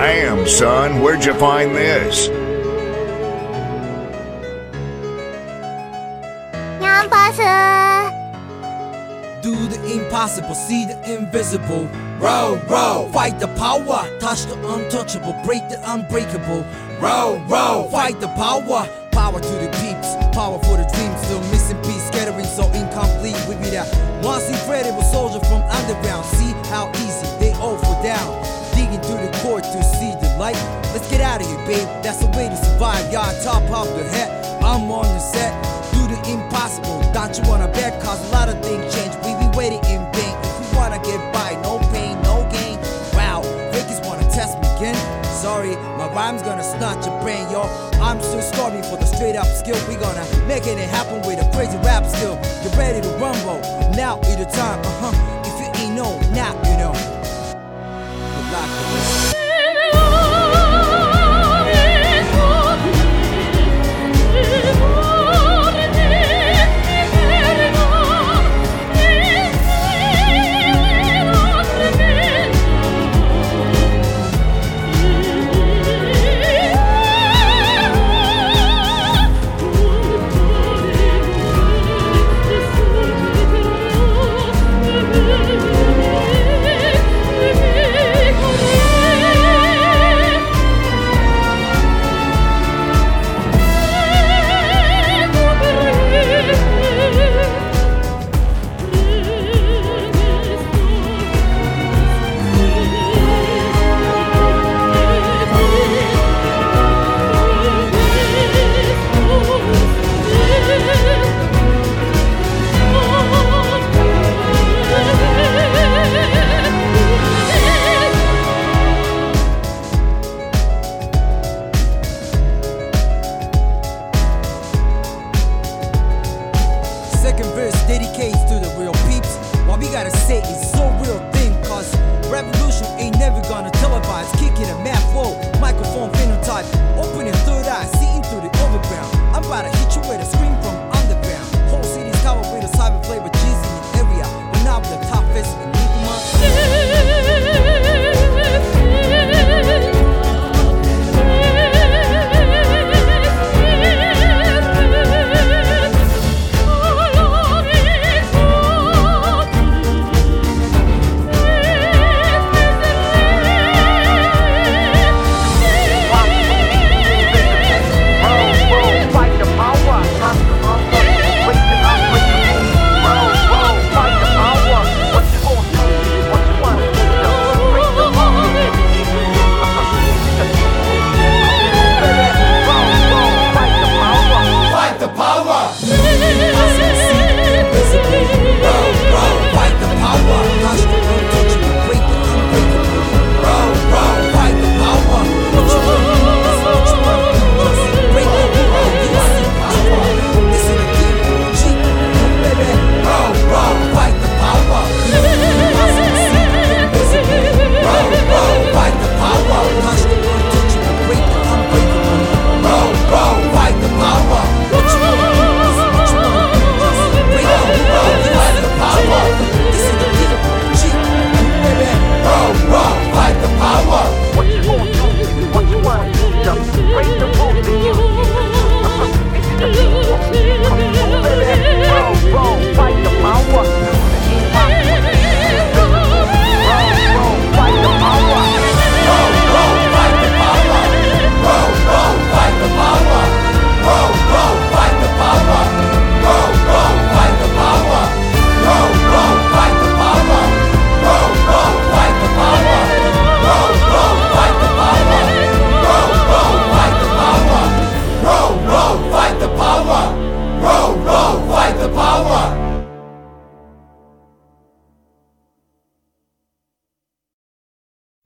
Damn, son, where'd you find this? Do the impossible, see the invisible. Row, row, fight the power, touch the untouchable, break the unbreakable. Row, row, fight the power, power to the peeps, power for the dreams. Still missing piece, scattering so incomplete. We be that once incredible soldier from underground. See how easy they all fall down. Digging through the core to see the light. Let's get out of here, babe. That's the way to survive. Y'all top of the head. I'm on the set. Do the impossible. Don't you wanna bet? Cause a lot of things change. We be waiting in vain. If we wanna get by, no pain, no gain. Wow, fakers wanna test me again. Sorry, my rhyme's gonna snatch your brain, yo. I'm still storming for the straight up skill. We gonna make it happen with a crazy rap skill. Get ready to rumble. Now is the time,